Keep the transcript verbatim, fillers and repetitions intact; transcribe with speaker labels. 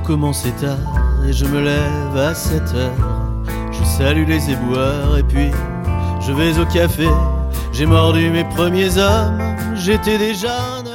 Speaker 1: commencer tard et je me lève à sept heures. Je salue les éboueurs et puis je vais au café. J'ai mordu mes premiers hommes, j'étais déjà un